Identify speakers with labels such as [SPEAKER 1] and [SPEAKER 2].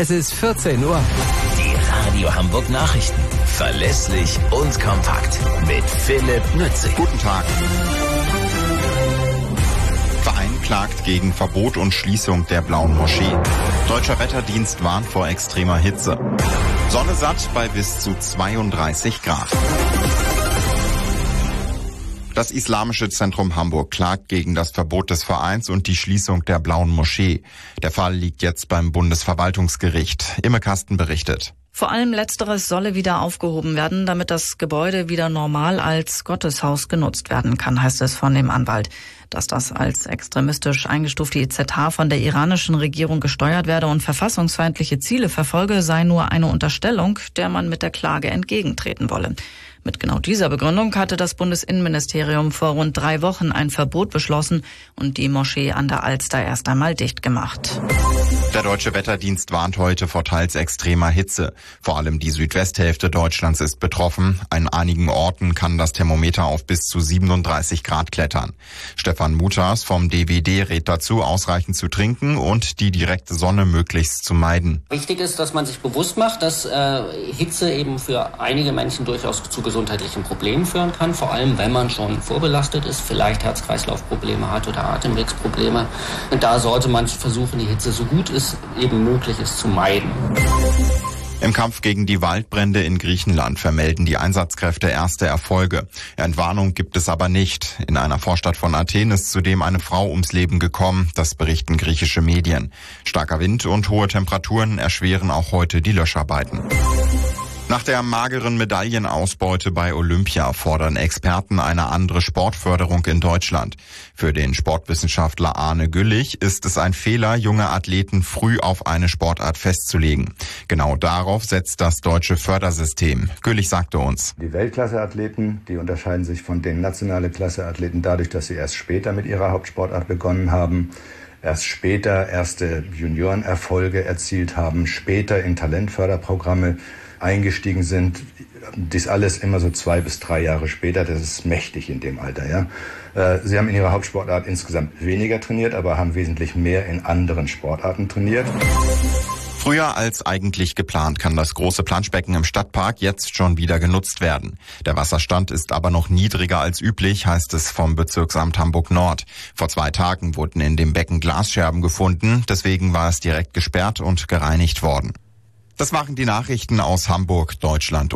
[SPEAKER 1] Es ist 14 Uhr.
[SPEAKER 2] Die Radio Hamburg Nachrichten. Verlässlich und kompakt. Mit Philipp Nützig.
[SPEAKER 3] Guten Tag. Verein klagt gegen Verbot und Schließung der Blauen Moschee. Deutscher Wetterdienst warnt vor extremer Hitze. Sonne satt bei bis zu 32 Grad. Das Islamische Zentrum Hamburg klagt gegen das Verbot des Vereins und die Schließung der Blauen Moschee. Der Fall liegt jetzt beim Bundesverwaltungsgericht. Imme Kasten berichtet.
[SPEAKER 4] Vor allem Letzteres solle wieder aufgehoben werden, damit das Gebäude wieder normal als Gotteshaus genutzt werden kann, heißt es von dem Anwalt. Dass das als extremistisch eingestufte IZH von der iranischen Regierung gesteuert werde und verfassungsfeindliche Ziele verfolge, sei nur eine Unterstellung, der man mit der Klage entgegentreten wolle. Mit genau dieser Begründung hatte das Bundesinnenministerium vor rund 3 Wochen ein Verbot beschlossen und die Moschee an der Alster erst einmal dicht gemacht.
[SPEAKER 3] Der Deutsche Wetterdienst warnt heute vor teils extremer Hitze. Vor allem die Südwesthälfte Deutschlands ist betroffen. An einigen Orten kann das Thermometer auf bis zu 37 Grad klettern. Stefan Mutas vom DWD rät dazu, ausreichend zu trinken und die direkte Sonne möglichst zu meiden.
[SPEAKER 5] Wichtig ist, dass man sich bewusst macht, dass Hitze eben für einige Menschen durchaus zu gesundheitlichen Problemen führen kann. Vor allem, wenn man schon vorbelastet ist, vielleicht Herz-Kreislauf-Probleme hat oder Atemwegsprobleme. Und da sollte man versuchen, die Hitze so gut es eben möglich ist zu meiden.
[SPEAKER 3] Im Kampf gegen die Waldbrände in Griechenland vermelden die Einsatzkräfte erste Erfolge. Entwarnung gibt es aber nicht. In einer Vorstadt von Athen ist zudem eine Frau ums Leben gekommen, das berichten griechische Medien. Starker Wind und hohe Temperaturen erschweren auch heute die Löscharbeiten. Nach der mageren Medaillenausbeute bei Olympia fordern Experten eine andere Sportförderung in Deutschland. Für den Sportwissenschaftler Arne Güllich ist es ein Fehler, junge Athleten früh auf eine Sportart festzulegen. Genau darauf setzt das deutsche Fördersystem. Güllich sagte uns:
[SPEAKER 6] Die Weltklasse-Athleten, die unterscheiden sich von den nationalen Klasse-Athleten dadurch, dass sie erst später mit ihrer Hauptsportart begonnen haben, erst später erste Juniorenerfolge erzielt haben, später in Talentförderprogramme eingestiegen sind. Dies alles immer so 2 bis 3 Jahre später. Das ist mächtig in dem Alter, ja. Sie haben in ihrer Hauptsportart insgesamt weniger trainiert, aber haben wesentlich mehr in anderen Sportarten trainiert.
[SPEAKER 3] Früher als eigentlich geplant kann das große Planschbecken im Stadtpark jetzt schon wieder genutzt werden. Der Wasserstand ist aber noch niedriger als üblich, heißt es vom Bezirksamt Hamburg Nord. Vor 2 Tagen wurden in dem Becken Glasscherben gefunden, deswegen war es direkt gesperrt und gereinigt worden. Das waren die Nachrichten aus Hamburg, Deutschland